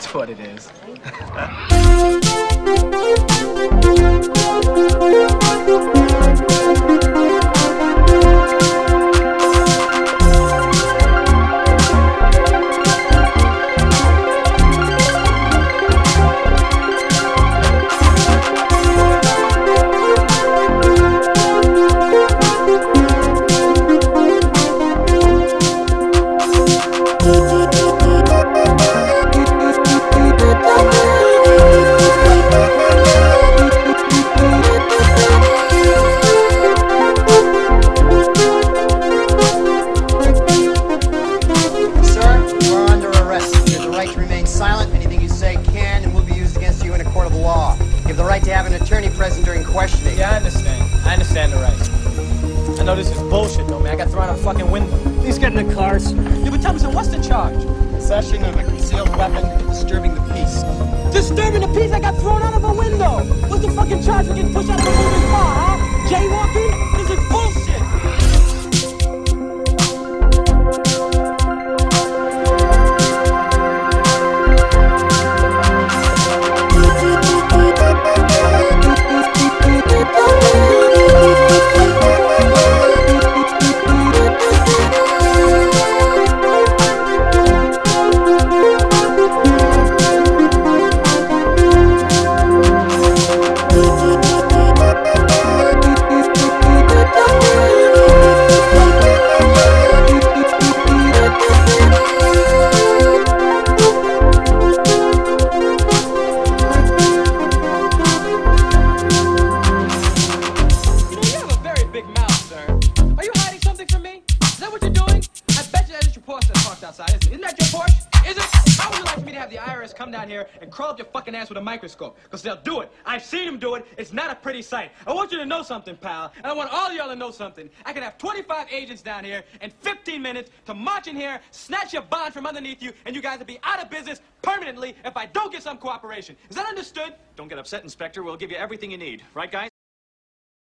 what it is. Silent. Anything you say can and will be used against you in a court of law. You have the right to have an attorney present during questioning. Yeah, I understand. I understand the right. I know this is bullshit, though, man. I got thrown out a fucking window. Please get in the car, sir. Yeah, but tell me, sir, what's the charge? Possession of a concealed weapon and disturbing the peace. Disturbing the peace? I got thrown out of a window. What's the fucking charge for getting pushed out of a moving car, huh? Jaywalking? This is bullshit. Isn't that your Porsche? Is it? How would you like for me to have the IRS come down here and crawl up your fucking ass with a microscope? Because they'll do it. I've seen them do it. It's not a pretty sight. I want you to know something, pal. And I want all y'all to know something. I can have 25 agents down here in 15 minutes to march in here, snatch your bond from underneath you, and you guys will be out of business permanently if I don't get some cooperation. Is that understood? Don't get upset, Inspector. We'll give you everything you need. Right, guys?